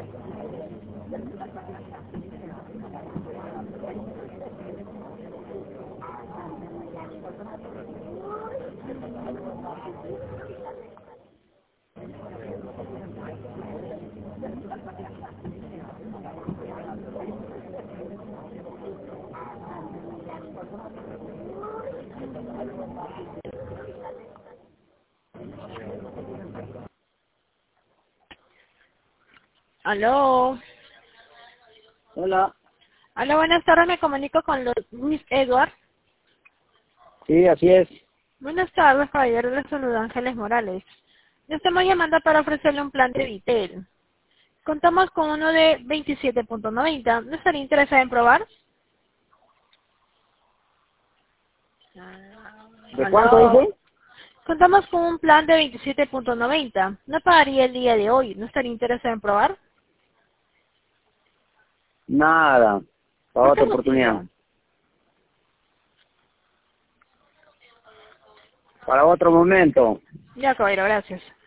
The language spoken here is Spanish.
Aló. Hola. Aló, buenas tardes, me comunico con Luis Edward. Sí, así es. Buenas tardes, caballero, le saluda Ángeles Morales. Le estamos llamando para ofrecerle un plan de Vitel. Contamos con uno de 27.90. ¿No estaría interesado en probar? ¿De cuánto dice? Contamos con un plan de 27.90. No pagaría el día de hoy. ¿No estaría interesado en probar? Nada. Para ¿Por qué otra oportunidad. motivo? Para otro momento. Ya, caballero, gracias.